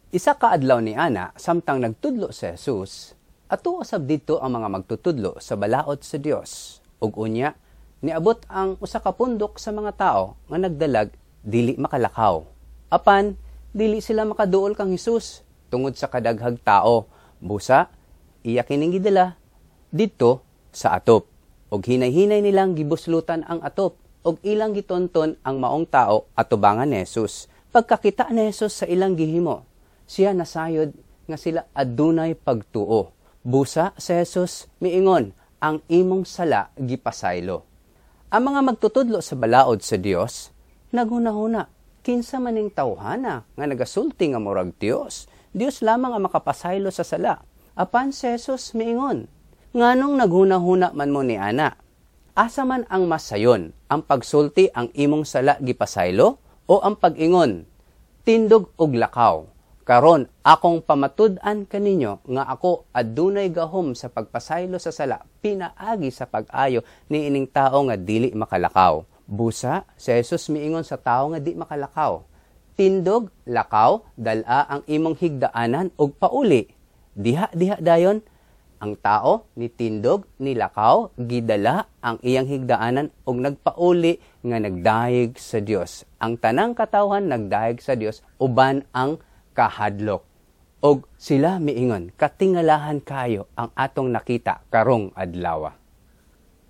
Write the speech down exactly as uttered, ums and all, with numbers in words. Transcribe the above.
Isa ka adlaw ni ana samtang nagtudlo si Jesus, ato usab didto ang mga magtutudlo sa balaod sa Dios. Ug unya, niabot ang usa ka pundok sa mga tao nga nagdalag dili makalakaw. Apan dili sila makaduol kang Hesus tungod sa kadaghag tao. Busa, iya kining gidala didto sa atop. Ug hinay-hinay nilang gibuslutan ang atop ug ilang gitonton ang maong tao atubangan ni Jesus. Pagkakita ni Jesus sa ilang gihimo, siya nasayod nga sila adunay pagtuo. Busa si Jesus miingon, ang imong sala gipasaylo. Ang mga magtutudlo sa balaod sa Dios naghunahuna, kinsa maning tawhana nga nagasulti nga murag Dios. Dios lamang ang makapasaylo sa sala. Apan si Jesus miingon, nganong naghunahuna man mo ni ana? Asa man ang masayon, ang pagsulti ang imong sala gipasaylo o ang pag-ingon, tindog og lakaw? Karon akong pamatud-an kaninyo nga ako adunay gahom sa pagpasaylo sa sala pinaagi sa pag-ayo ni ining tao nga dili makalakaw. Busa, si Jesus miingon sa tao nga di makalakaw, tindog, lakaw, dala ang imong higdaanan og pauli. Diha-diha dayon, ang tao ni tindog, ni lakaw, gidala ang iyang higdaanan og nagpauli nga nagdayeg sa Dios. Ang tanang katawhan nagdayeg sa Dios uban ang kahadlok. Og sila miingon, katingalahan kayo ang atong nakita karong adlaw.